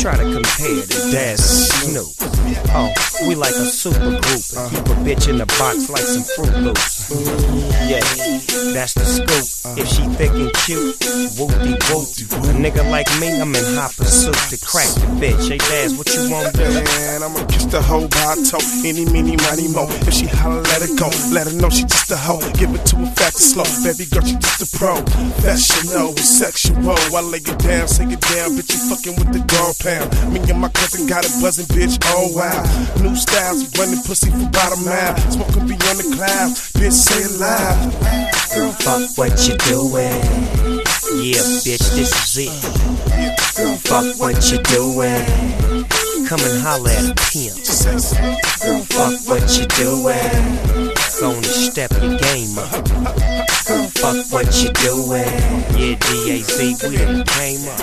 try to compare the Daz and Snoop. Oh, we like a super group. Keep a bitch in the box like some Fruit Loops. Yeah, that's the scoop. If she thick and cute, whoop-de-whoop. A nigga like me, I'm in hot pursuit to crack the bitch. Hey Daz, what you want to do? Man, I'ma kiss the hoe by her toe. Any, meeny, miny, mo. If she holler, let her go. Let her know she just a hoe. Give it to her fast and slow. Baby girl, she just a pro. Professional, sexual. I lay it down, say it down. Bitch, you fucking with the dog pound. Me and my cousin got it buzzing, bitch. Oh wow. New styles, running pussy for about a mile. Smoking beyond the clouds. Bitch, say it loud. Girl, fuck what you doing. Yeah, bitch, this is it. Girl, fuck what you doing. Come and holler at a pimp. Girl, fuck what you doing. Gonna step your game up. Girl, fuck what you doing. Yeah, DAZ, we done came up.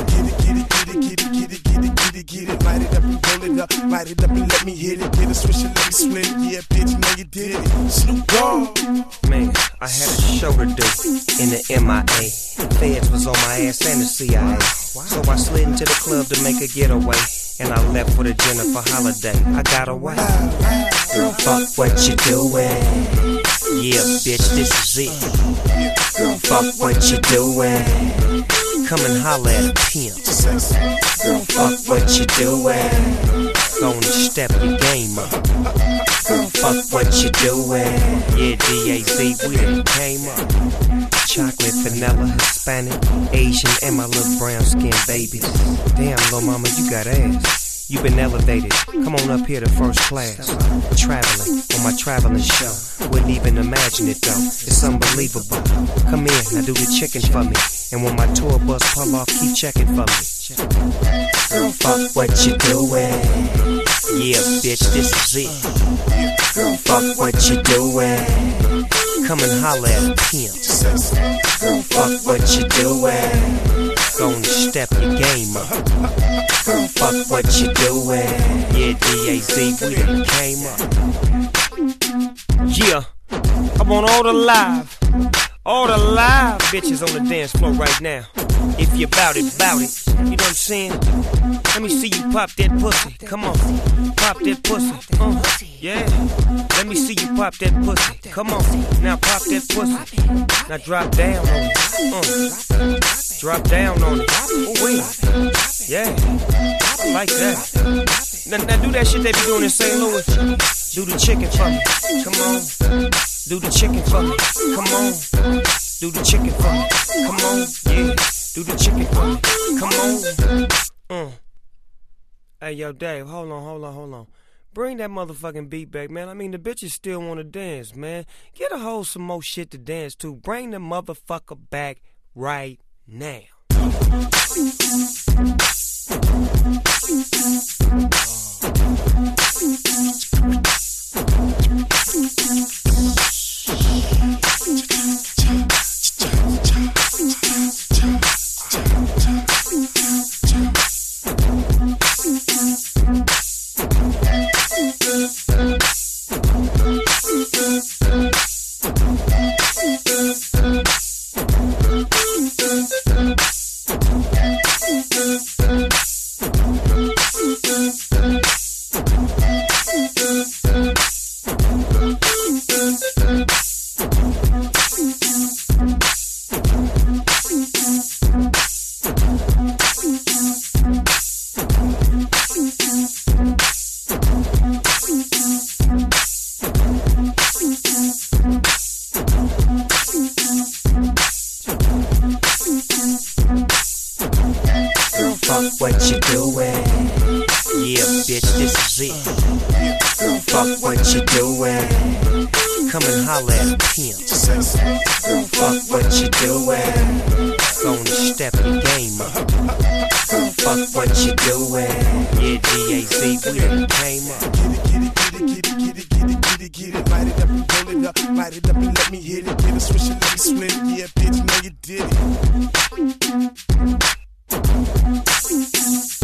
Get it, light it up and roll it up. Light it up and let me hit it. Get a switch and let me split it. Yeah, bitch, know you did it. Snoop Dogg. Man, I had a show to do in the MIA. Feds was on my ass and the CIA. So I slid into the club to make a getaway. And I left with a Jennifer Holiday. I got away. Girl, fuck what you doing. Yeah, bitch, this is it. Girl, fuck what you doing. Come and holler at a pimp. Girl, fuck what you doing. Gonna step your game up. Girl, fuck what you doing. Yeah, DAZ, we done came up. Chocolate, vanilla, Hispanic, Asian, and my little brown skin babies. Damn, little mama, you got ass. You been elevated. Come on up here to first class. Traveling on my traveling show. Wouldn't even imagine it though. It's unbelievable. Come here, now do the chicken for me. And when my tour bus pull off, keep checking for me. Girl, fuck what you doing. Yeah, bitch, this is it. Girl, fuck what you doing. Come and holler at a pimp. Girl, fuck what you doing. Gonna step your game up. Girl, fuck what you doing. Yeah, DAZ, we done came up. Yeah, I want all the live bitches on the dance floor right now. If you bout it, bout it. You know what I'm saying? Let me see you pop that pussy. Come on, pop that pussy. Yeah. Let me see you pop that pussy. Come on, now pop that pussy. Now drop down on it. Drop down on it. Oh wait. Yeah. I like that. Now do that shit they be doing in St. Louis. Do the chicken for me. Come on. Do the chicken for me. Come on. Do the chicken for me. Come on. Yeah. Do the chicken for me. Come on. Hey, yo, Dave, hold on. Bring that motherfucking beat back, man. I mean, the bitches still want to dance, man. Get a hold some more shit to dance to. Bring the motherfucker back right now. What you doing? Yeah, bitch, this is it. Girl, fuck what you doing. Come and holler at a pimp. Girl, fuck what you doing. Gonna step your game up. Girl, fuck what you doing. Yeah, DAZ, we done came up. Get it, light it up and roll it up. Light it up and let me hit it. Get a switch and let me split it. Yeah, bitch, know you did it.